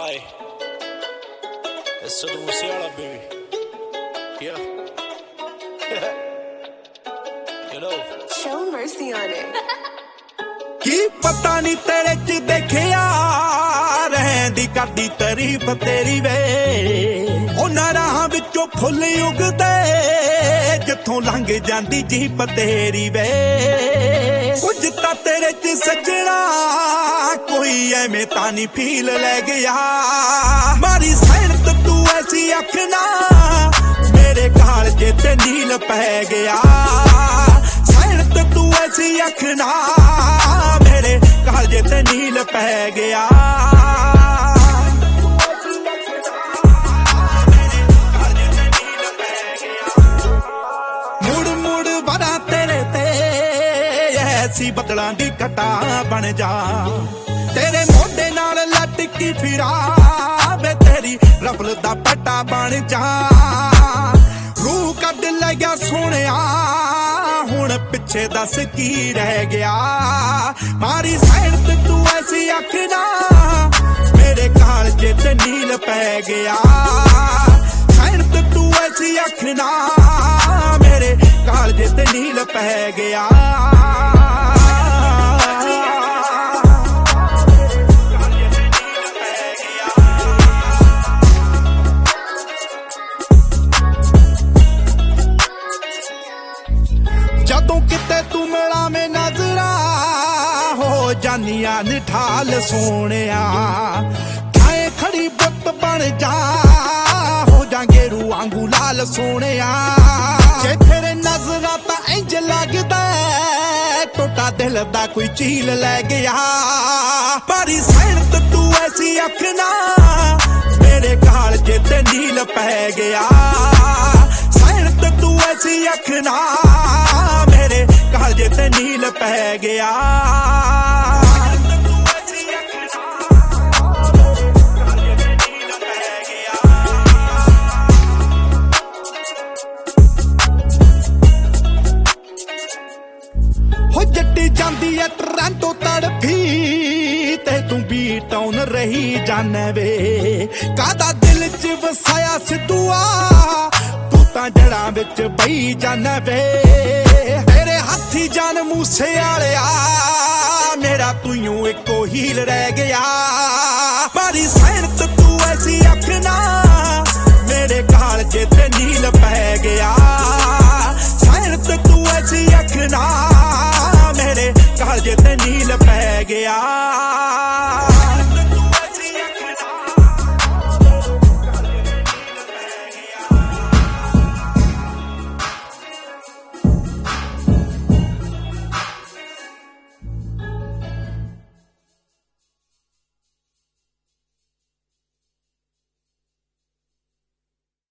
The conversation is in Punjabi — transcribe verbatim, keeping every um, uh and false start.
Hi, it's Sidhu Musiala, baby. Yeah. You know. Show mercy on it. ਕੀ ਪਤਾ ਨਹੀਂ ਤੇਰੇ ਚ ਦੇਖਿਆ ਰਹਿੰਦੀ ਕਰਦੀ ਤਾਰੀਫ ਤੇਰੀ ਵੇ ਉਹਨਾਂ ਰਾਹਾਂ ਵਿੱਚੋਂ ਫੁੱਲ ਉਗਦੇ ਜਿੱਥੋਂ ਲੰਘ ਜਾਂਦੀ ਜੀਪ ਤੇਰੀ ਵੇ ਕੁਝ ਤਾਂ ਤੇਰੇ ਚ ਸੱਜਣਾ ਕੋਈ ਐਵੇਂ ਤਾਂ ਨਹੀਂ ਫੀਲ ਲੈ ਗਿਆ ਮਾਰੀ ਸੈਨਤ ਤੂੰ ਐਸੀ ਅੱਖ ਨਾ ਮੇਰੇ ਕਾਲਜੇ ਤੇ ਨੀਲ ਪੈ ਗਿਆ ਸੈਨਤ ਤੂੰ ਐਸੀ ਅੱਖ ਨਾ ਮੇਰੇ ਕਾਲਜੇ ਤੇ ਨੀਲ ਪੈ ਗਿਆ ਮੁੜ ਮੁੜ ਵਰਾਂ ਤੇਰੇ ਤੇ ਐਸੀ ਬਦਲਾਂ ਦੀ ਘਟਾ ਬਣ ਜਾ ਤੇਰੇ ਮੋਢੇ ਨਾਲ ਲਟਕੀ ਫਿਰਾਂ ਵੇ ਤੇਰੀ ਰਫਲ ਦਾ ਪਟਾ ਬਣ ਜਾ ਰੂਹ ਕੱਢ ਲੈ ਗਿਆ ਸੋਹਣਿਆ ਹੁਣ ਪਿੱਛੇ ਦੱਸ ਕੀ ਰਹਿ ਗਿਆ ਮਾਰੀ ਸੈਨਤ ਤੂੰ ਐਸੀ ਅੱਖ ਨਾ ਮੇਰੇ ਕਾਲਜੇ ਤੇ ਨੀਲ ਪੈ ਗਿਆ ਸੈਨਤ ਤੂੰ ਐਸੀ ਅੱਖ ਨਾ ਮੇਰੇ ਕਾਲਜੇ ਤੇ ਨੀਲ ਪੈ ਗਿਆ ਜਦੋਂ ਕਿਤੇ ਤੂੰ ਮਿਲਾਵੇਂ ਨਜ਼ਰਾਂ ਹੋ ਜਾਨੀਆਂ ਨਿਠਾਲ ਸੋਹਣਿਆ ਥਾਏ ਖੜੀ ਬੁੱਤ ਬਣ ਜਾ ਹੋ ਜਾਂਗੇ ਰੂ ਵਾਂਗੂ ਲਾਲ ਸੋਹਣਿਆ ਜੇ ਤੇਰੇ ਨਜ਼ਰਾਂ ਤਾਂ ਇੰਜ ਲੱਗਦਾ ਟੁੱਟਾ ਦਿਲ ਦਾ ਕੋਈ ਚੀਲ ਲੈ ਗਿਆ ਮਾਰੀ ਸੈਨਤ ਤੂੰ ਐਸੀ ਅੱਖ ਨਾ ਮੇਰੇ ਕਾਲਜੇ ਤੇ ਨੀਲ ਪੈ ਗਿਆ ਸੈਨਤ ਤੂੰ ਐਸੀ ਅੱਖ ਨਾ ਮੇਰੇ ਕਾਲਜੇ ਤੇ ਨੀਲ ਪੈ ਗਿਆ ਹੋ ਜੱਟੀ ਜਾਂਦੀ ਐ ਟਰੈਂਟੋ ਤੜਫੀ ਤੇ ਤੂੰ ਬੀਟ ਆਉਣ ਰਹੀ ਜਾਣੇ ਵੇ ਕਾਦਾ ਦਿਲ ਚ ਵਸਾਇਆ ਸਿੱਧੂਆ ਤੂੰ ਤਾਂ ਜੜਾਂ ਵਿੱਚ ਬਈ ਜਾਣੇ ਵੇ ਤੇਰੇ ਹੱਥੀ ਜਾਨ ਮੂਸੇ ਵਾਲਿਆ ਮੇਰਾ ਤੂੰ ਇੱਕੋ ਹੀਲ ਰਹਿ ਗਿਆ ਮਾਰੀ ਸੈਨਤ ਤੂੰ ਐਸੀ ਅੱਖ ਨਾ